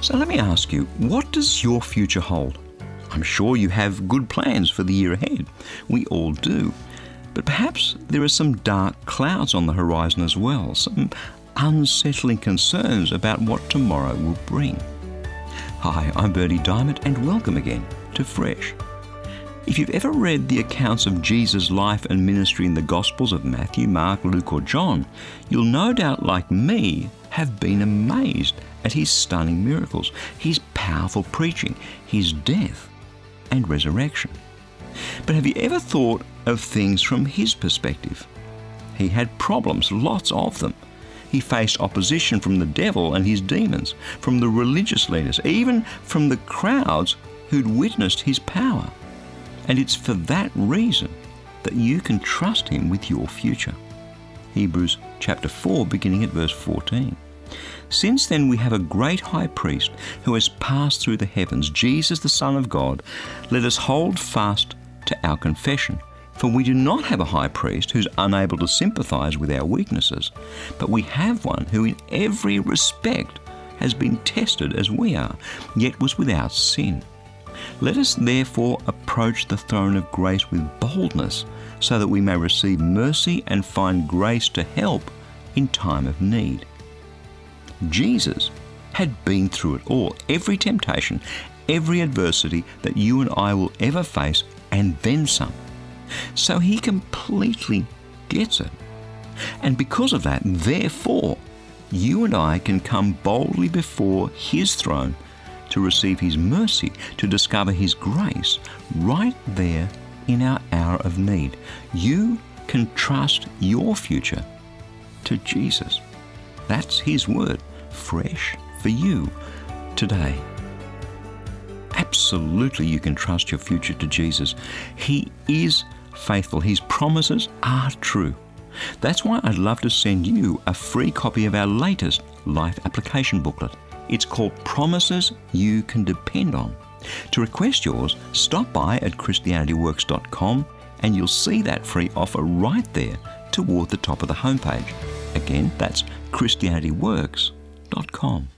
So let me ask you, what does your future hold? I'm sure you have good plans for the year ahead. We all do. But perhaps there are some dark clouds on the horizon as well, some unsettling concerns about what tomorrow will bring. Hi, I'm Bernie Diamond, and welcome again to Fresh. If you've ever read the accounts of Jesus' life and ministry in the Gospels of Matthew, Mark, Luke or John, you'll no doubt, like me, have been amazed at his stunning miracles, his powerful preaching, his death and resurrection. But have you ever thought of things from his perspective? He had problems, lots of them. He faced opposition from the devil and his demons, from the religious leaders, even from the crowds who'd witnessed his power. And it's for that reason that you can trust him with your future. Hebrews chapter 4, beginning at verse 14. Since then we have a great high priest who has passed through the heavens, Jesus the Son of God. Let us hold fast to our confession. For we do not have a high priest who's unable to sympathize with our weaknesses, but we have one who in every respect has been tested as we are, yet was without sin. Let us therefore approach the throne of grace with boldness, so that we may receive mercy and find grace to help in time of need. Jesus had been through it all, every temptation, every adversity that you and I will ever face, and then some. So he completely gets it. And because of that, therefore, you and I can come boldly before his throne to receive his mercy, to discover his grace right there in our hour of need. You can trust your future to Jesus. That's his word, fresh for you today. Absolutely, you can trust your future to Jesus. He is faithful. His promises are true. That's why I'd love to send you a free copy of our latest life application booklet. It's called Promises You Can Depend On. To request yours, stop by at ChristianityWorks.com and you'll see that free offer right there toward the top of the homepage. Again, that's ChristianityWorks.com.